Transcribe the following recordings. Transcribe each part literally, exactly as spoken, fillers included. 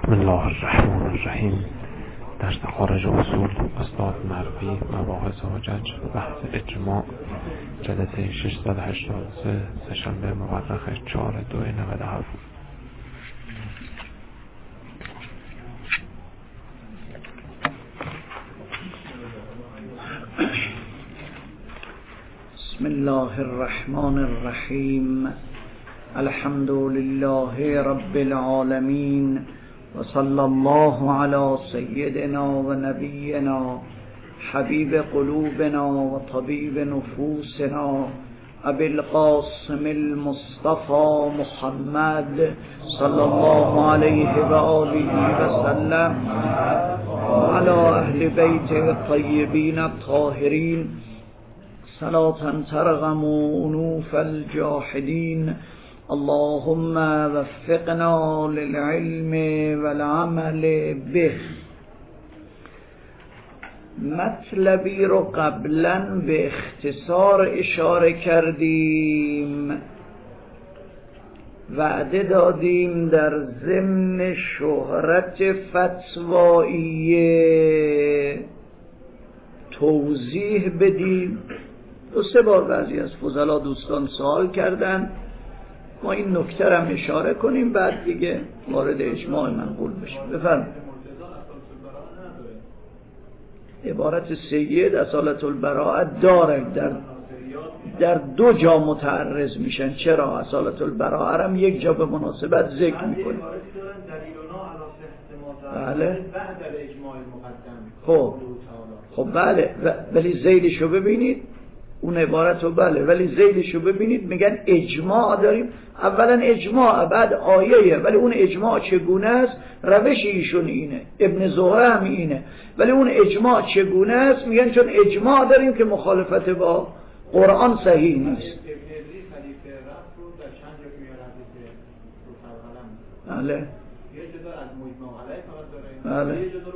بسم الله الرحمن الرحیم. درس خارج اصول استاد مربی مباحث حجج بحث اجماع جلسه ششصد و هشتاد و سه سه‌شنبه مورخ چهار دو نود و هفت. بسم الله الرحمن الرحیم. الحمد لله رب العالمین و صلی الله علی سیدنا و نبینا حبیب قلوبنا و طبیب نفوسنا ابی القاسم المصطفى محمد صلی الله علیه و آله و سلم و علی اهل بیت الطیبین الطاهرین صلاة ترغم انوف الجاحدین. اللهم وفقنا للعلم والعمل به. مطلبی رو قبلا به اختصار اشاره کردیم، وعده دادیم در ضمن شهرت فتواییه توضیح بدیم. دو سه بار بعضی از فضلا دوستان سوال کردن، ما این نکته رو هم اشاره کنیم بعد دیگه وارد اجماع منقول بشیم. بفرمایید. عبارت سید اصالت البراءت داره، در در دو جا متعرض میشن. چرا؟ اصالت البراءت هم یک جا به مناسبت ذکر میکنه. بله خب خب بله، ولی ذیلشو ببینید اون عبارت رو، بله ولی ذیلشو ببینید میگن اجماع داریم. اولا اجماع بعد آیه، ولی اون اجماع چگونه است؟ روش ایشون اینه، ابن زهره هم اینه، ولی اون اجماع چگونه است؟ میگن چون اجماع داریم که مخالفت با قرآن صحیح نیست. بله بله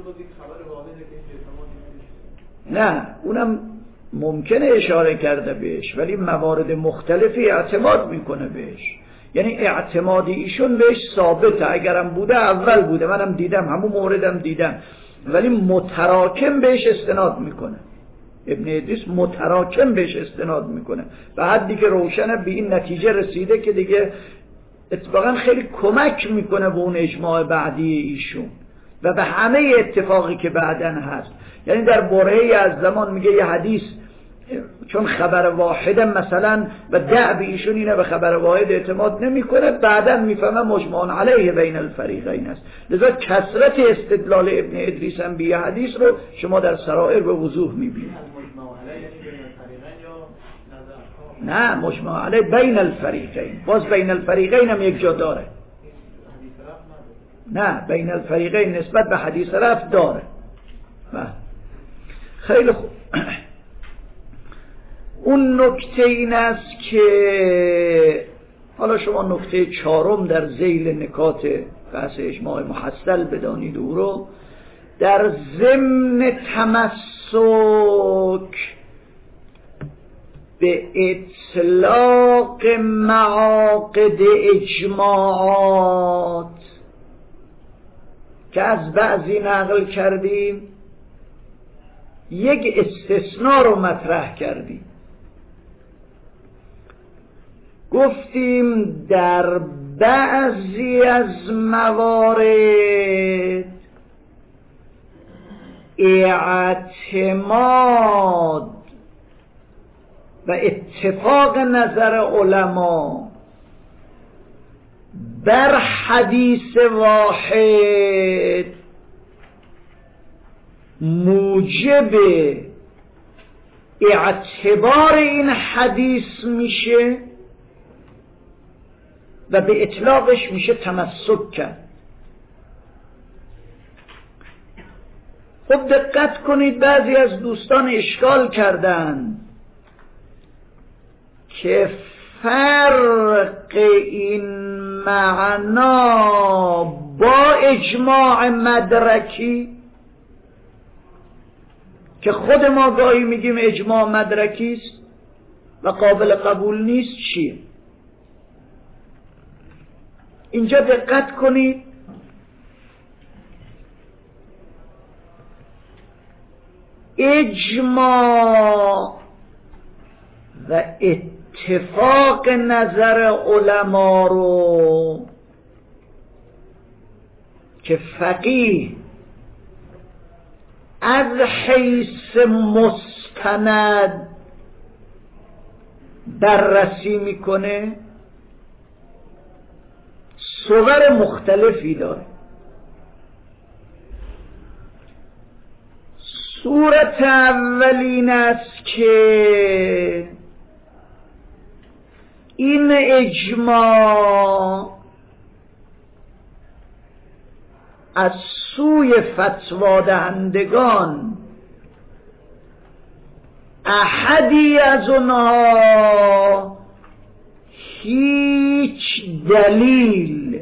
نه اونم ممکنه اشاره کرده بهش، ولی موارد مختلفی اعتماد میکنه بهش. یعنی اعتمادی ایشون بهش ثابته، اگرم بوده اول بوده، منم دیدم، همون موردم دیدم، ولی متراکم بهش استناد میکنه. ابن ادریس متراکم بهش استناد میکنه و حدی که روشنه به این نتیجه رسیده که دیگه اتفاقا خیلی کمک میکنه به اون اجماع بعدی ایشون و به همه اتفاقی که بعدن هست. یعنی در برهه‌ای از زمان میگه یه حدیث چون خبر واحده مثلا و دعب ایشون اینه به خبر واحد اعتماد نمیکنه، بعدا میفهمه مجمع علیه بین الفریقین است. لذا کثرت استدلال ابن ادریس هم به حدیث رو شما در سرائر به وضوح میبینید. نه مجمع علیه بین الفریقین، باز بین الفریقین هم یک جا داره. نه بین الفریقین نسبت به حدیث رفت داره. خیلی خوب. اون نکته این است که حالا شما نکته چهارم در ذیل نکات بحث اجماع محصل بدانید، او رو در ضمن تمسک به اطلاق معاقد اجماعات که از بعضی نقل کردیم، یک استثناء رو مطرح کردیم. گفتیم در بعضی از موارد اعتماد و اتفاق نظر علما بر حدیث واحد موجب اعتبار این حدیث میشه و به اطلاقش میشه تمسک کرد. خب دقت کنید، بعضی از دوستان اشکال کردن که فرق این معنا با اجماع مدرکی که خود ما گاهی میگیم اجماع مدرکی است و قابل قبول نیست چیه؟ اینجا دقت کنید، اجماع و اتفاق نظر علما رو که فقیه از حیث مستند بررسی میکنه صور مختلفی داره. صورت اولین است که این اجماع از سوی فتوا دهندگان احدی از اونها هیچ دلیل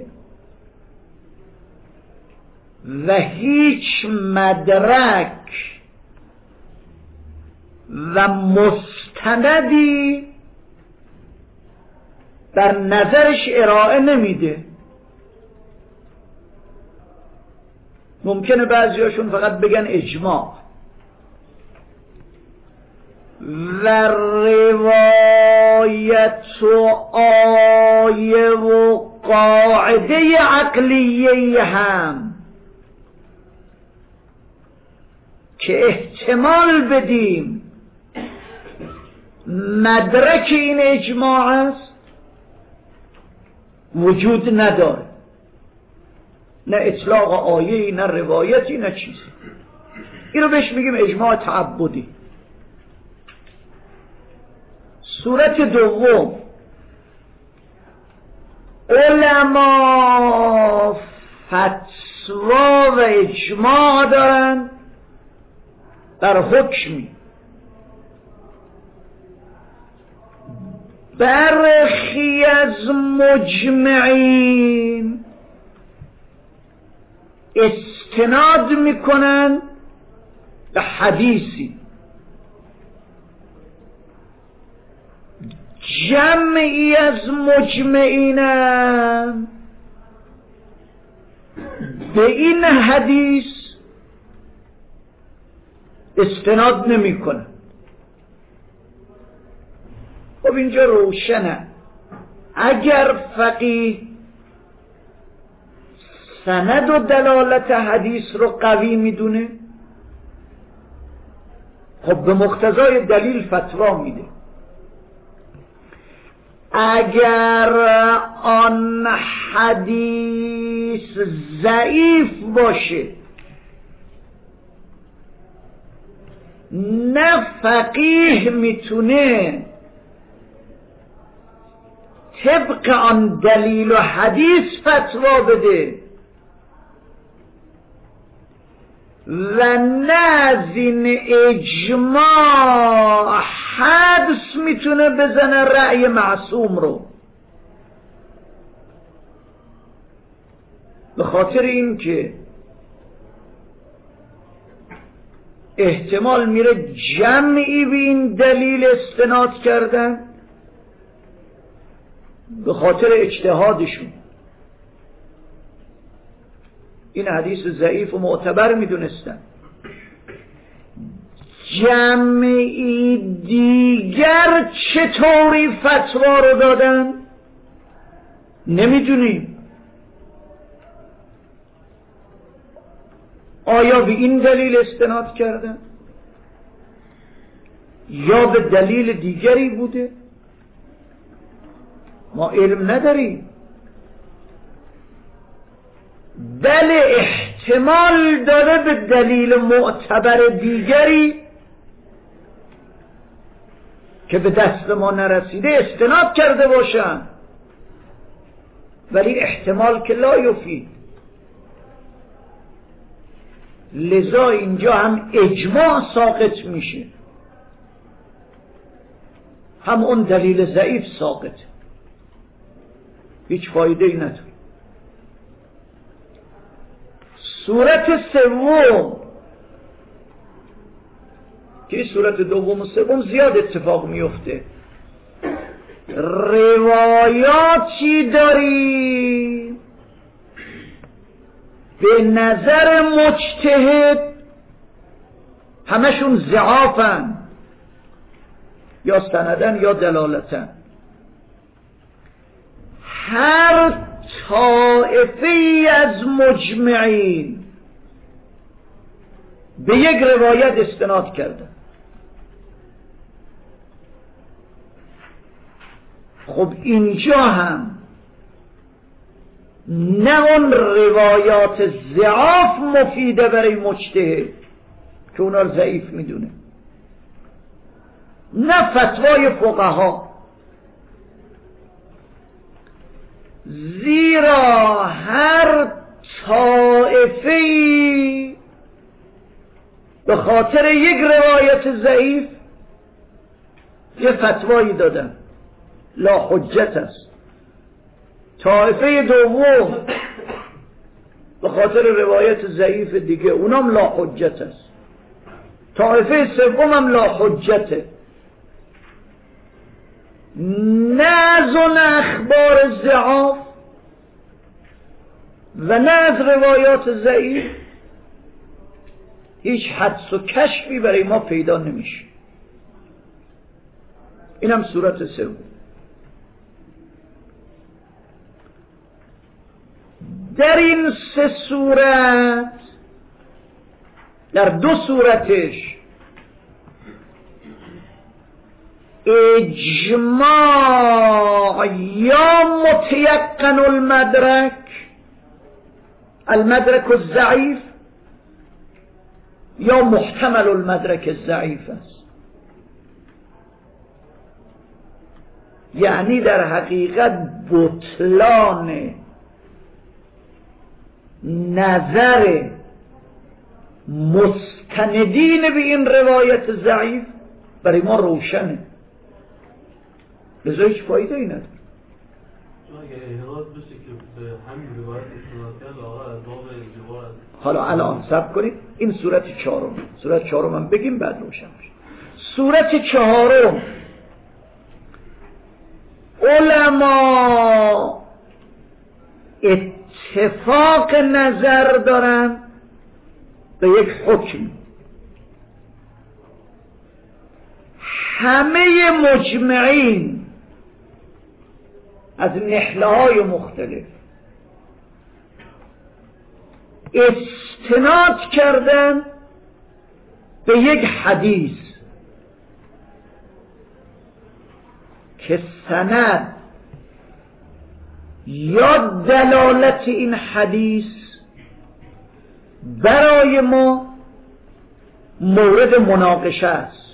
و هیچ مدرک و مستندی در نظرش ارائه نمیده. ممکنه بعضیاشون فقط بگن اجماع و روایت و آیه و قاعده عقلیه هم که احتمال بدیم مدرک این اجماع است وجود نداره. نه اطلاق آیه‌ای، نه روایتی، نه چیزی. این رو بهش میگیم اجماع تعبدی. صورت دوم، علما فتوا و اجماع دارن در حکمی، برخی از مجمعین استناد میکنن به حدیثی، جمعی از مجمعینم به این حدیث استناد نمیکنن. خب اینجا روشنه اگر فقیه سند و دلالت حدیث رو قوی میدونه، خب به مقتضای دلیل فتوا میده. اگر آن حدیث ضعیف باشه، نه فقیه میتونه طبق آن دلیل و حدیث فتوا بده و نه از این اجماع حدس میتونه بزنه رأی معصوم رو. به خاطر این که احتمال میره جمعی به این دلیل استناد کردن به خاطر اجتهادشون، این حدیث ضعیف و معتبر میدونستن، جمعی دیگر چطوری فتوا رو دادن نمیدونیم. آیا به این دلیل استناد کردن یا به دلیل دیگری بوده؟ ما علم نداریم. بله احتمال داره به دلیل معتبر دیگری که به دست ما نرسیده استناد کرده باشن، ولی احتمال که لا یفید. لذا اینجا هم اجماع ساقط میشه، هم اون دلیل ضعیف ساقط، هیچ فایده ای نداره. صورت سوم که صورت دوم و سوم زیاد اتفاق میفته، روایاتی داری به نظر مجتهد همشون ضعافن، یا سندن یا دلالتن. هر طائفه از مجمعین به یک روایت استناد کردن. خب اینجا هم نه اون روایات ضعاف مفیده برای مجتهد که اونا رو ضعیف میدونه، نه فتوای فقها، زیرا هر طائفه‌ای به خاطر یک روایت ضعیف یه فتوایی دادن، لا حجت است. طائفه دوم به خاطر روایت ضعیف دیگه اونام لا حجت است. طائفه سوم هم لا حجته. نه از اون اخبار ضعاف و نه از روایات ضعیف هیچ حدس و کشفی برای ما پیدا نمیشه. اینم صورت سوم. در این سه صورت، در دو صورتش اجماع یا متیقن المدرک، المدرک الضعیف، یا محتمل المدرک الضعیف است. یعنی در حقیقت بطلان نظر مستندین به این روایت ضعیف برای ما روشنه، لذا هیچ فایده ای نداره. حالا الان صبر کنید، این صورت چهارم، صورت چهارم هم بگیم بعد روشن میشه. صورت چهارم علما اتفاق نظر دارن به یک حکم، همه مجمعین از نحله های مختلف استناد کردن به یک حدیث که سند یا دلالت این حدیث برای ما مورد مناقشه است.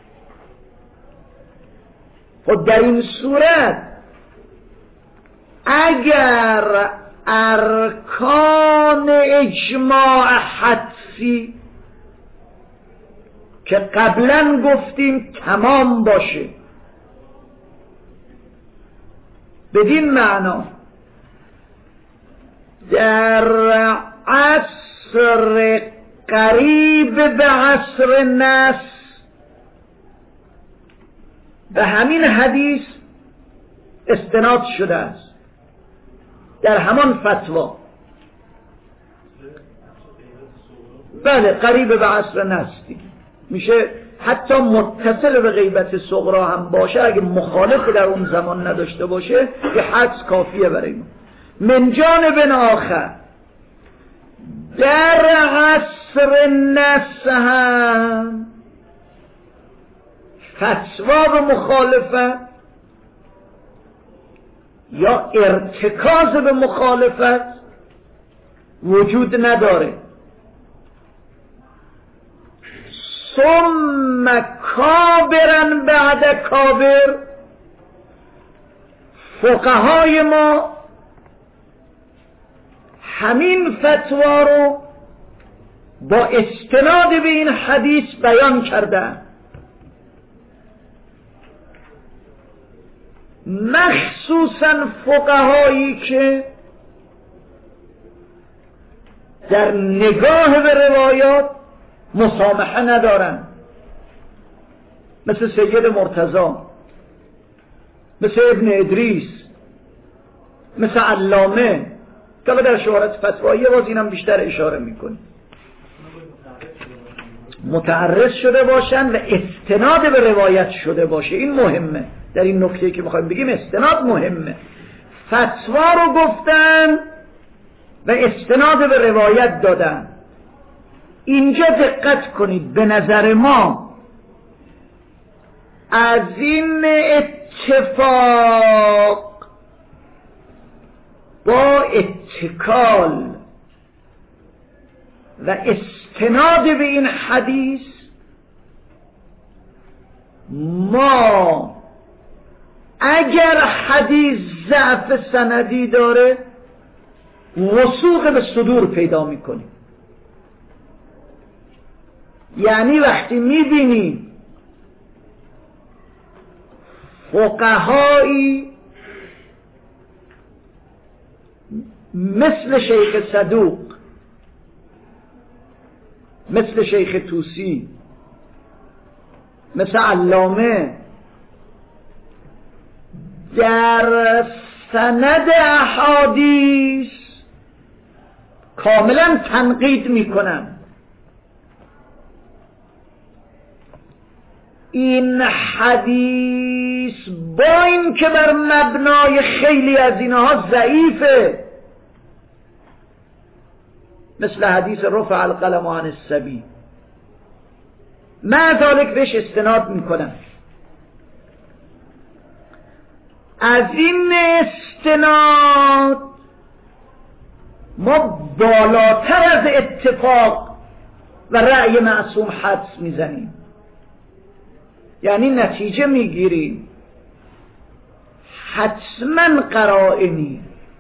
و در این صورت اگر ارکان اجماع حدسی که قبلا گفتیم تمام باشه، بدین معنا در عصر قریب به عصر نص به همین حدیث استناد شده است، در همان فتوا. بله، قریب به عصر نص میشه، حتی متصل به غیبت صغرا هم باشه، اگه مخالف در اون زمان نداشته باشه که حدس کافیه برای ما. من جانب آخر در عصر نص هم فتوا به مخالفت یا ارتکاز به مخالفت وجود نداره. ثم کابرا بعد کابر، فقهای ما همین فتوا رو با استناد به این حدیث بیان کردن، مخصوصا فقهایی که در نگاه به روایات مسامحه ندارن، مثل سید مرتضی، مثل ابن ادریس، مثل علامه که در شهرت فتوایی باز اینم بیشتر اشاره میکنه. متعرض شده باشن و استناد به روایت شده باشه. این مهمه، در این نکته که میخوایم بگیم استناد مهمه. فتوا رو گفتن و استناد به روایت دادن. اینجا دقت کنید، به نظر ما از این اتفاق با اتکال و استناد به این حدیث ما اگر حدیث ضعف سندی داره وثوق به صدور پیدا میکنیم. یعنی وقتی میبینیم فقهایی مثل شیخ صدوق، مثل شیخ طوسی، مثل علامه در سند احادیث کاملا تنقید میکنن، این حدیث با این که بر مبنای خیلی از اینها ضعیفه، مثل حدیث رفع القلم عن الصبی، مع ذلک بهش استناد میکنم. از این استناد ما بالاتر از اتفاق و رأی معصوم حدس میزنیم، یعنی نتیجه میگیریم حتما قرائنی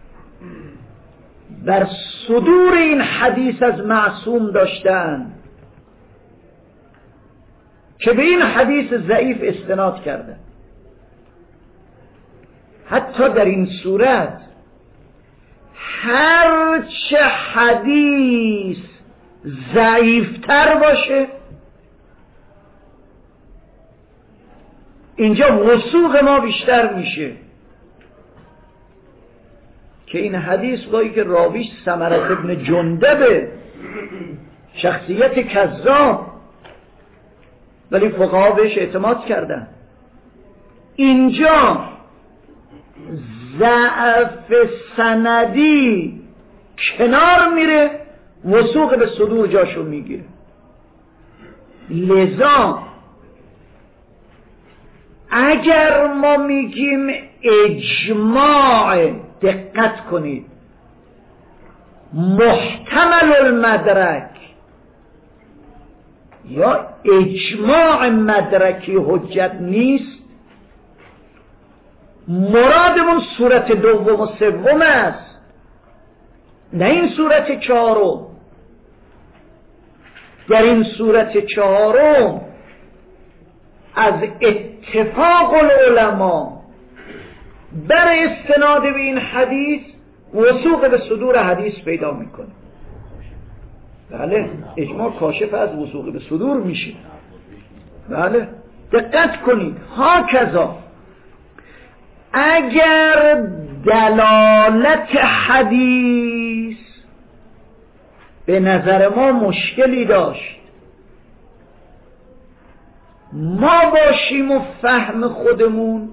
بر صدور این حدیث از معصوم داشتن که به این حدیث ضعیف استناد کردن. حتی در این صورت هرچه حدیث ضعیفتر باشه اینجا وثوق ما بیشتر میشه که این حدیث با اینکه راویش ثمرة ابن جندب، شخصیت کذاب، ولی فقها بهش اعتماد کردن. اینجا ضعف سندی کنار میره، وثوق به صدور جاشو میگیره. لذا اگر ما میگیم اجماع، دقت کنید، محتمل المدرک یا اجماع مدرکی حجت نیست، مرادمون صورت دوم و سوم است، نه این صورت چهارم. در این صورت چهارم از اتفاق العلماء بر استناد به این حدیث وثوق به صدور حدیث پیدا میکنه. بله، اجماع کاشف از وثوق به صدور میشه. بله، دقت کنید. هاکذا اگر دلالت حدیث به نظر ما مشکلی داشت، ما باشیم و فهم خودمون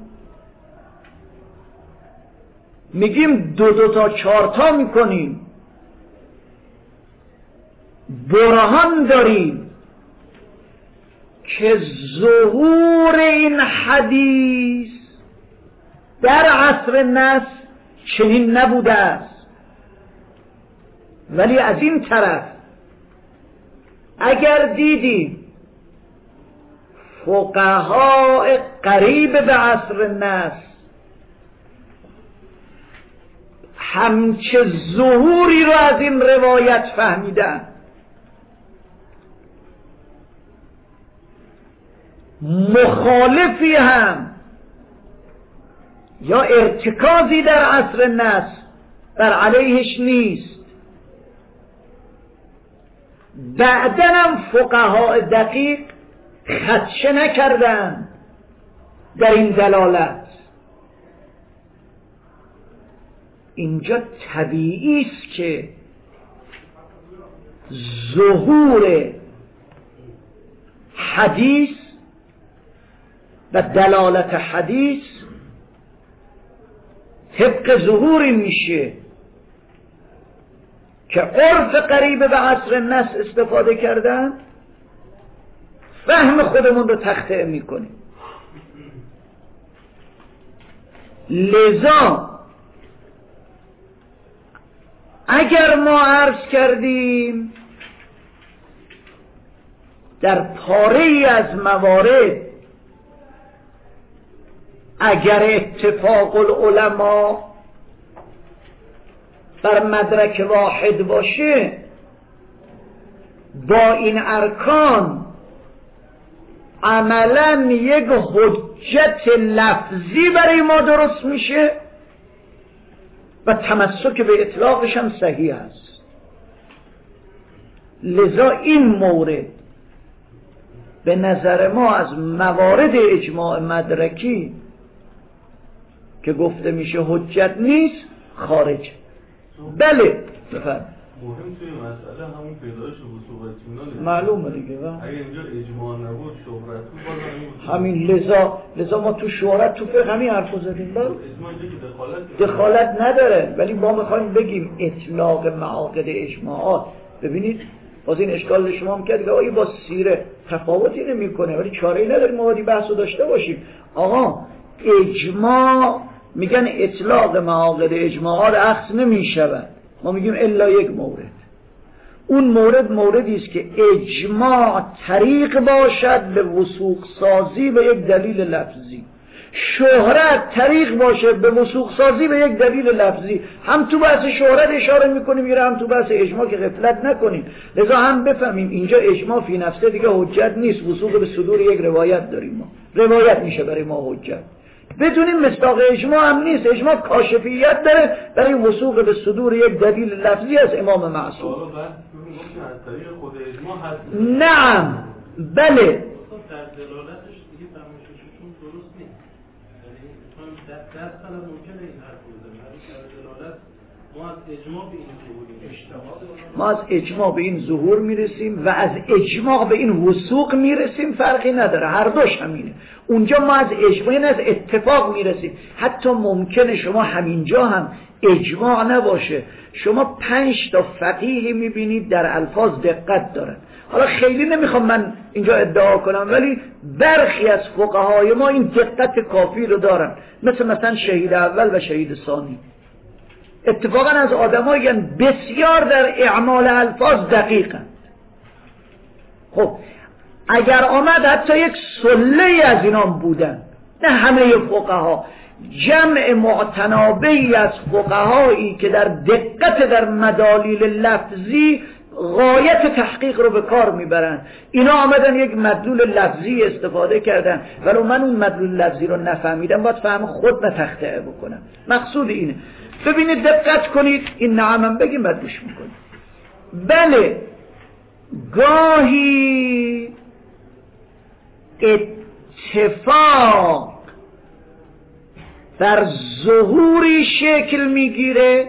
میگیم دو دو تا چهار تا میکنیم، برهان داریم که ظهور این حدیث در عصر نصر چنین نبوده است. ولی از این طرف اگر دیدیم فقهای قریب به عصر نصر همچه ظهوری رو از این روایت فهمیدن، مخالفی هم یا ارتکازی در عصر نصر بر علیهش نیست، بعداً هم فقهای دقیق خدشه نکردن در این دلالت، اینجا طبیعی است که ظهور حدیث و دلالت حدیث طبق ظهوری میشه که عرف قریب به عصر نص استفاده کردن، فهم خودمون رو تخطئه میکنیم. لذا اگر ما عرض کردیم در پاره‌ای از موارد اگر اتفاق العلماء بر مدرک واحد باشه، با این ارکان عملا یک حجت لفظی برای ما درست میشه و تمسک به اطلاقش هم صحیح است. لذا این مورد به نظر ما از موارد اجماع مدرکی که گفته میشه حجت نیست خارج. بله بفرمایید. مهم توی مسئله همون پیدایش وثوق و اطمینان معلومه دیگه. اگه اینجا اجماع نبود شهرت بود بازم همین لذا لذا ما تو شهرت تو فقه همین حرفو زدیم. بله اجماع اینجا که دخالت دخالت نداره، ولی ما میخوایم بگیم اطلاق معاقد اجماعات. ببینید باز این اشکال شما هم کرد که آیا با سیره تفاوتی نمیکنه، ولی چاره‌ای نداریم ما باید بحثو داشته باشیم. آقا اجماع میگن اطلاق معاقد اجماعات اخذ نمیشود، ما میگیم الا یک مورد. اون مورد موردی است که اجماع طریق باشد به وثوق سازی به یک دلیل لفظی، شهرت طریق باشه به وثوق سازی به یک دلیل لفظی. هم تو بحث شهرت اشاره میکنیم میره، هم تو بحث اجماع که غفلت نکنیم. لذا هم بفهمیم اینجا اجماع فی نفسه دیگه حجت نیست، وثوق به صدور یک روایت داریم، ما روایت میشه برای ما حجت. بدونیم مصداق اجماع هم نیست، اجماع کاشفیت داره برای وثوق به صدور یک دلیل لفظی از امام معصوم. نعم بله ما از اجماع به این ظهور میرسیم و از اجماع به این وثوق میرسیم، فرقی نداره، هر دوش همینه. اونجا ما از اجماع از اتفاق میرسیم. حتی ممکنه شما همینجا هم اجماع نباشه، شما پنج تا فقیه میبینید در الفاظ دقت دارن. حالا خیلی نمیخوام من اینجا ادعا کنم، ولی برخی از فقهای ما این دقت کافی رو دارن، مثل مثلا شهید اول و شهید ثانی. اتفاقا از آدمایی بسیار در اعمال الفاظ دقیقند. خب اگر آمد حتی یک سله از اینام بودن، نه همه فقها، جمع معتنابی از فقهایی که در دقت در مدالیل لفظی غایت تحقیق رو به کار میبرن، اینا آمدن یک مدلول لفظی استفاده کردن، ولو من اون مدلول لفظی رو نفهمیدم باید فهم خود نتخطئه بکنم. مقصود اینه. ببینید دقت کنید، این نعمم بگیم بعد گوش میکنید. بله گاهی اتفاق در ظهوری شکل میگیره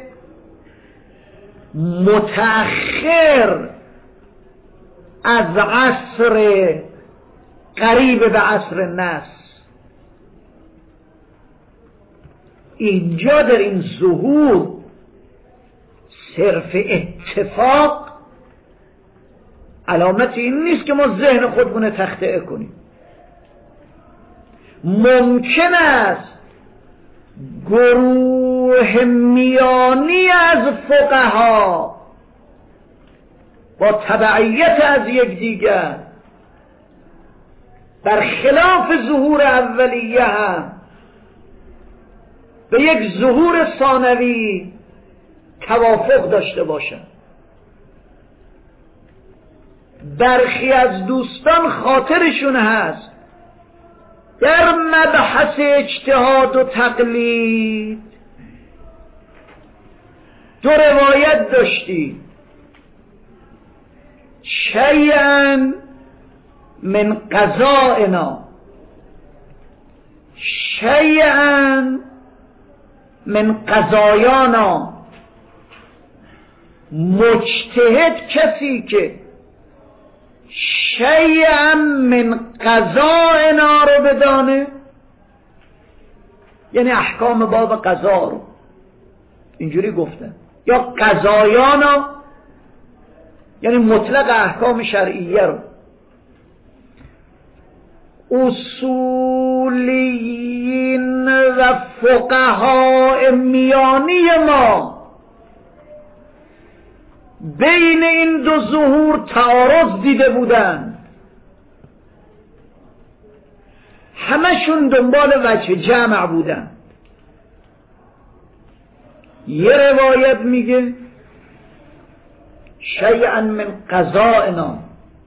متأخر از عصر قریب به عصر نص. اینجا در این ظهور صرف اتفاق علامت این نیست که ما ذهن خودمون تخطئه کنیم. ممکن است گروه میانی از فقها با تبعیت از یکدیگر برخلاف ظهور اولیه هم به یک ظهور ثانوی توافق داشته باشند. برخی از دوستان خاطرشون هست در مبحث اجتهاد و تقلید دو روایت داشتی، شیئا من قضائنا، شیئا من قضایانا. مجتهد کسی که شیئا من قضائنا رو بدانه، یعنی احکام باب قضا رو اینجوری گفتن، یا قضایانا یعنی مطلق احکام شرعیه رو. اصولیین و فقهای میانی ما بین این دو ظهور تعارض دیده بودن، همشون دنبال وجه جمع بودن. یه روایت میگه شیئا من قضائنا،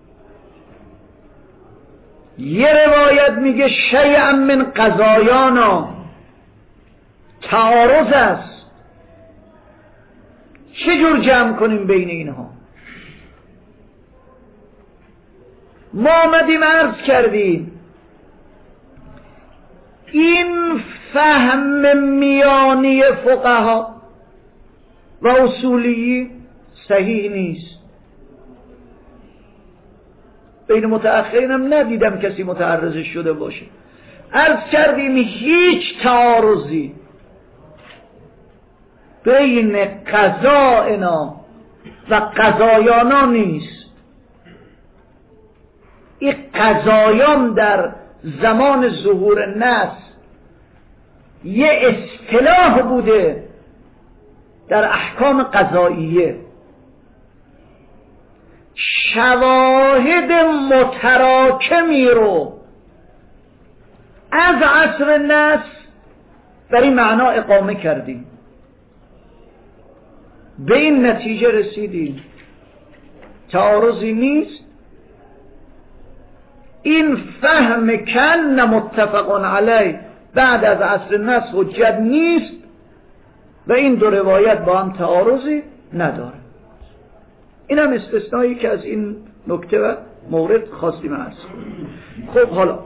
یه روایت میگه شیئا من قضایانا. تعارض است، چجور جمع کنیم بین اینها؟ ما آمدیم عرض کردیم این فهم میانی فقها و اصولی صحیح نیست. بین متأخرین هم ندیدم کسی متعرض شده باشه. عرض کردیم هیچ تعارضی بین قضاینا و قضایانا نیست. این قضایان در زمان ظهور نص یه اصطلاح بوده در احکام قضاییه. شواهد متراکمی رو از عصر نص در این معنا اقامه کردیم، به این نتیجه رسیدیم تعارضی نیست. این فهم کن متفق علیه بعد از عصر نص حجت نیست و این دو روایت با هم تعارضی نداره. این هم استثنایی که از این نکته و مورد خواستیم عرض کنیم. خب حالا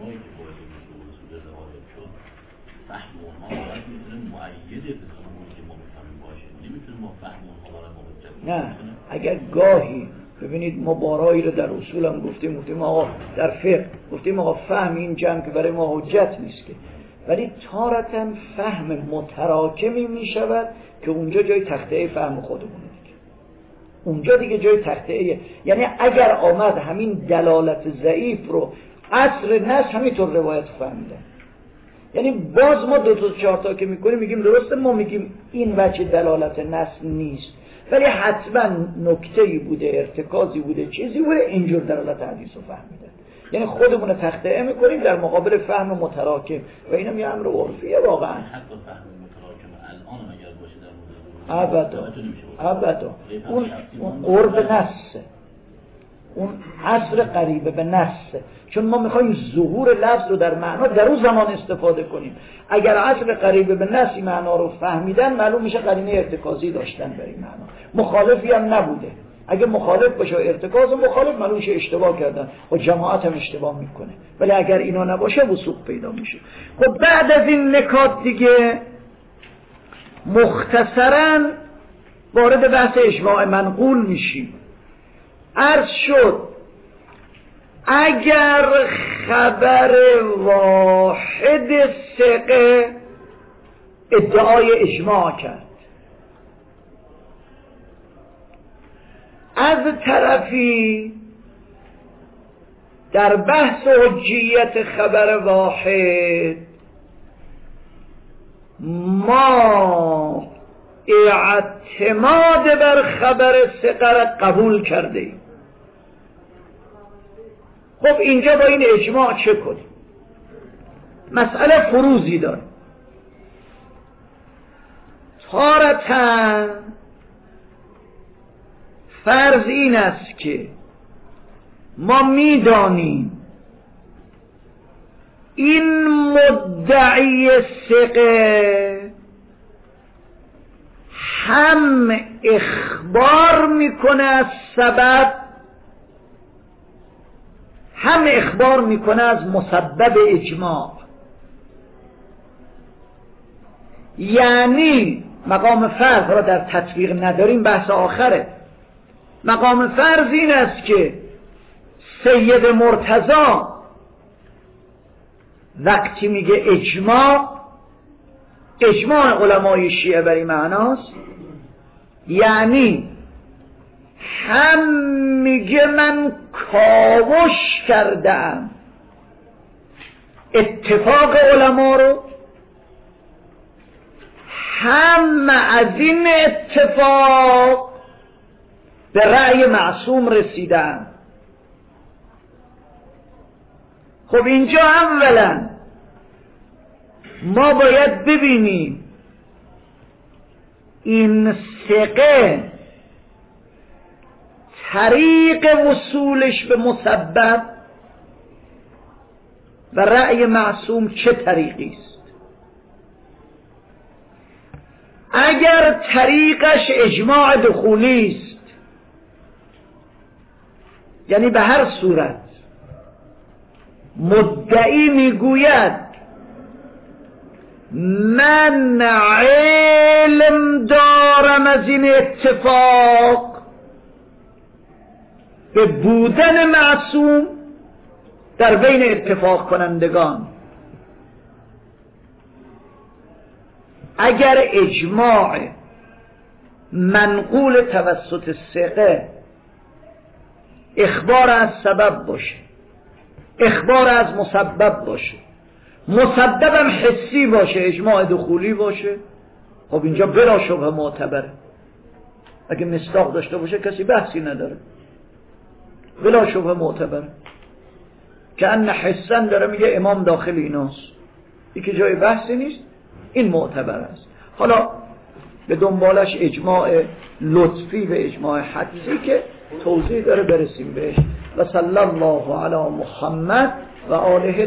نه، اگر گاهی ببینید ما بارایی رو در اصول هم گفتیم، گفتیم آقا در فقه گفتیم آقا فهم این جمع که برای ما حجت نیست که، ولی تارتاً فهم متراکمی می شود که اونجا جای تخته فهم خودمونه دیگه، اونجا دیگه جای تخته. یعنی اگر آمد همین دلالت ضعیف رو عصر نص همینطور روایت فهمیدن، یعنی باز ما دو تا چهار تا که میکنیم میگیم درسته، ما میگیم این وجه دلالت نص نیست، ولی حتما نکته‌ای بوده، ارتکازی بوده، چیزی بوده، اینجور دلالت حدیث رو فهمیدن. یعنی خودمون تخطئه میکنیم در مقابل فهم متراکم و اینم یه امر عرفیه واقعا. حتی فهم متراکم الان اگر باشه در مورد ابدا ابدا اون اون قرب نصه، اون عصر قریب به نصه، چون ما میخوایم ظهور لفظ رو در معنا در اون زمان استفاده کنیم. اگر عصر قریب به نصی معنا رو فهمیدن معلوم میشه قرینه ارتکازی داشتن بر این معنا، مخالفی هم نبوده. اگه مخالف باشه ارتکاز مخالف معلوم میشه اشتباه کردن و جماعت هم اشتباه میکنه، ولی اگر اینا نباشه وثوق پیدا میشه. خب بعد از این نکات دیگه مختصراً وارد بحث اجماع منقول میشیم. عرض شد اگر خبر واحد ثقه ادعای اجماع کرد، از طرفی در بحث حجیت خبر واحد ما اعتماد بر خبر ثقه را قبول کرده ایم. خب اینجا با این اجماع چه کنیم؟ مسئله فروزی داره. تارتاً فرض این است که ما میدانیم این مدعی ثقه هم اخبار میکنه از سبب، هم اخبار میکنه از مسبب اجماع. یعنی مقام فرض را در تطبیق نداریم، بحث آخره. مقام فرض این است که سید مرتضی وقتی میگه اجماع، اجماع علمای شیعه بر این معناست، یعنی هم میگه من کاوش کردم اتفاق علما رو، هم از این اتفاق به رأی معصوم رسیدم. خب اینجا اولا ما باید ببینیم این ثقه طریق وصولش به مسبب و رأی معصوم چه طریقی است. اگر طریقش اجماع دخولی است، یعنی به هر صورت مدعی میگوید من علم دارم از این اتفاق به بودن معصوم در بین اتفاق کنندگان، اگر اجماع منقول توسط ثقه اخبار از سبب باشه، اخبار از مسبب باشه، مسببم حسی باشه، اجماع دخولی باشه، خب اینجا بلا شبه معتبره. اگه مصداق داشته باشه کسی بحثی نداره، بلا شبه معتبره. که ان حسن داره میگه امام داخل ایناست، این که جای بحثی نیست، این معتبر است. حالا به دنبالش اجماع لطفی و اجماع حدسی که توضیح داره برسیم بهش. و صلی الله علی محمد و آله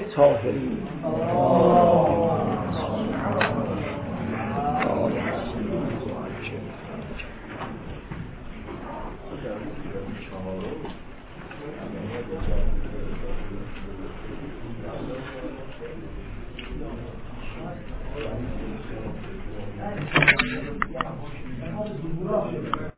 الطاهرین.